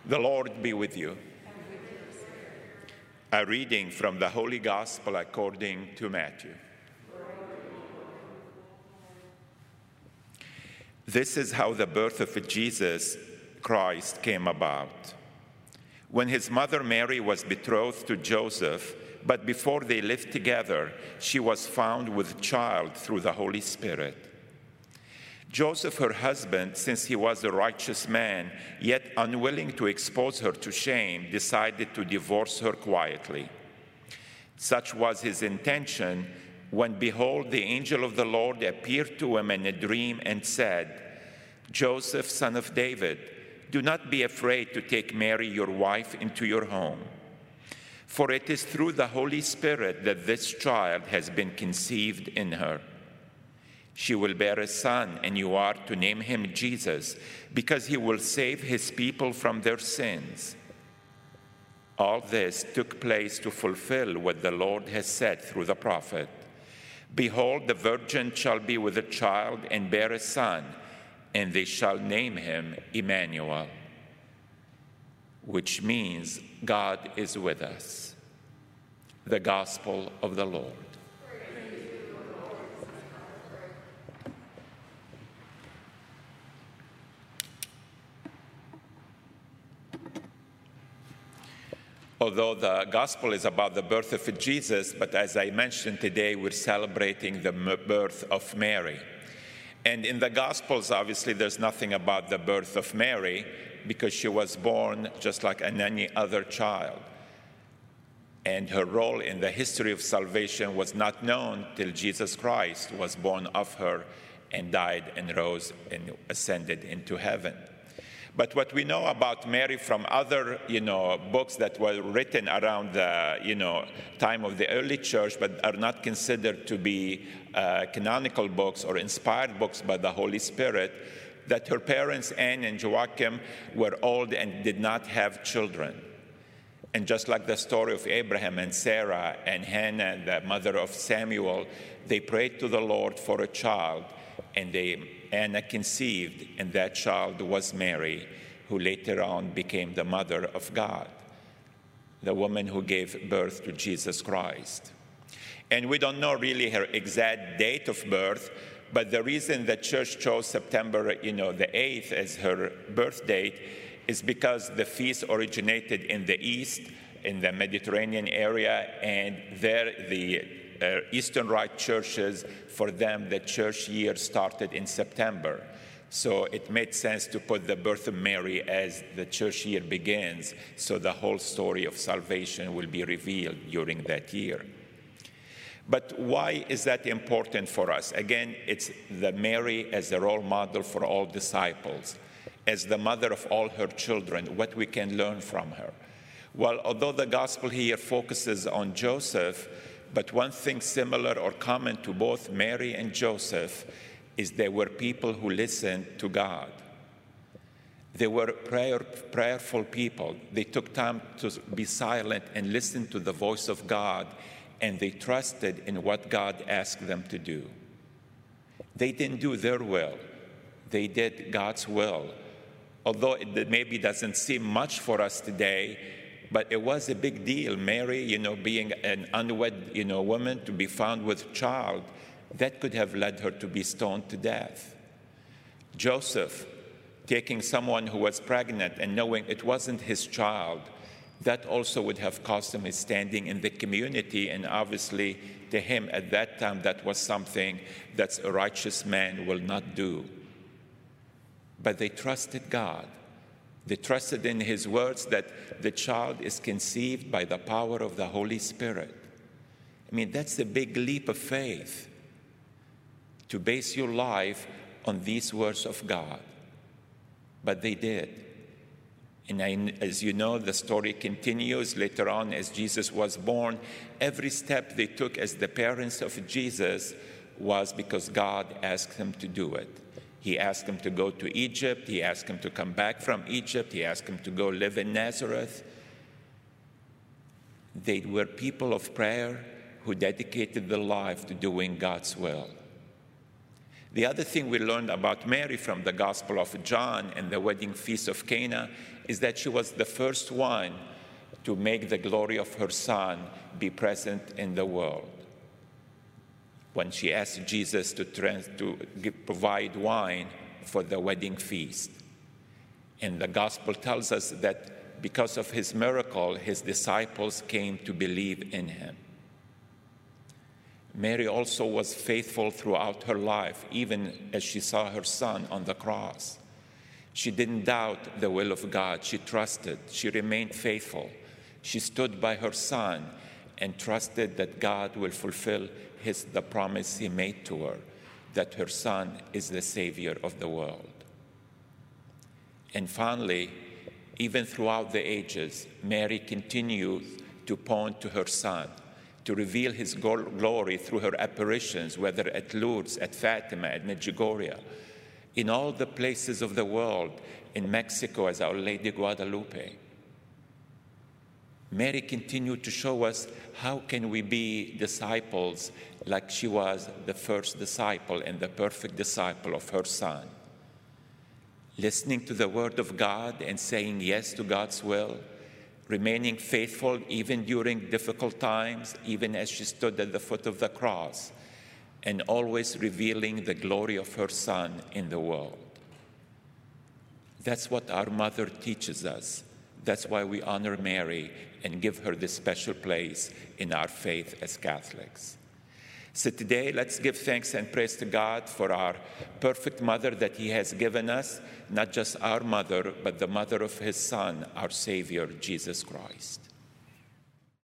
The Lord be with you. A reading from the Holy Gospel according to Matthew. This is how the birth of Jesus Christ came about. When his mother Mary was betrothed to Joseph, but before they lived together, she was found with child through the Holy Spirit. Joseph, her husband, since he was a righteous man, yet unwilling to expose her to shame, decided to divorce her quietly. Such was his intention when, behold, the angel of the Lord appeared to him in a dream and said, "Joseph, son of David, do not be afraid to take Mary, your wife, into your home. For it is through the Holy Spirit that this child has been conceived in her. She will bear a son, and you are to name him Jesus, because he will save his people from their sins." All this took place to fulfill what the Lord has said through the prophet. "Behold, the virgin shall be with a child and bear a son, and they shall name him Emmanuel," which means God is with us. The Gospel of the Lord. Although the gospel is about the birth of Jesus, but as I mentioned today, we're celebrating the birth of Mary. And in the gospels, obviously, there's nothing about the birth of Mary because she was born just like any other child. And her role in the history of salvation was not known till Jesus Christ was born of her and died and rose and ascended into heaven. But what we know about Mary from other, books that were written around the, time of the early church, but are not considered to be canonical books or inspired books by the Holy Spirit, that her parents, Anne and Joachim, were old and did not have children. And just like the story of Abraham and Sarah and Hannah, the mother of Samuel, they prayed to the Lord for a child, and Anna conceived, and that child was Mary, who later on became the mother of God, the woman who gave birth to Jesus Christ. And we don't know really her exact date of birth, but the reason the church chose September, the 8th as her birth date is because the feast originated in the East, in the Mediterranean area, and there the Eastern Rite churches, for them, the church year started in September. So it made sense to put the birth of Mary as the church year begins, so the whole story of salvation will be revealed during that year. But why is that important for us? Again, it's the Mary as a role model for all disciples, as the mother of all her children, what we can learn from her. Well, although the gospel here focuses on Joseph, but one thing similar or common to both Mary and Joseph is they were people who listened to God. They were prayerful people. They took time to be silent and listen to the voice of God, and they trusted in what God asked them to do. They didn't do their will. They did God's will. Although it maybe doesn't seem much for us today, but it was a big deal. Mary, being an unwed, woman, to be found with child, that could have led her to be stoned to death. Joseph, taking someone who was pregnant and knowing it wasn't his child, that also would have cost him his standing in the community. And obviously, to him at that time, that was something that a righteous man will not do. But they trusted God. They trusted in his words that the child is conceived by the power of the Holy Spirit. I mean, that's a big leap of faith, to base your life on these words of God. But they did. And as you know, the story continues later on as Jesus was born. Every step they took as the parents of Jesus was because God asked them to do it. He asked him to go to Egypt. He asked him to come back from Egypt. He asked him to go live in Nazareth. They were people of prayer who dedicated their life to doing God's will. The other thing we learned about Mary from the Gospel of John and the wedding feast of Cana is that she was the first one to make the glory of her Son be present in the world. When she asked Jesus to provide wine for the wedding feast. And the Gospel tells us that because of his miracle, his disciples came to believe in him. Mary also was faithful throughout her life, even as she saw her Son on the cross. She didn't doubt the will of God. She trusted. She remained faithful. She stood by her Son and trusted that God will fulfill the promise he made to her, that her Son is the Savior of the world. And finally, even throughout the ages, Mary continues to point to her Son, to reveal his glory through her apparitions, whether at Lourdes, at Fatima, at Medjugorje, in all the places of the world, in Mexico as Our Lady Guadalupe. Mary continued to show us how can we be disciples like she was the first disciple and the perfect disciple of her Son. Listening to the Word of God and saying yes to God's will, remaining faithful even during difficult times, even as she stood at the foot of the cross, and always revealing the glory of her Son in the world. That's what our mother teaches us. That's why we honor Mary and give her this special place in our faith as Catholics. So today, let's give thanks and praise to God for our perfect mother that he has given us, not just our mother, but the mother of his Son, our Savior, Jesus Christ.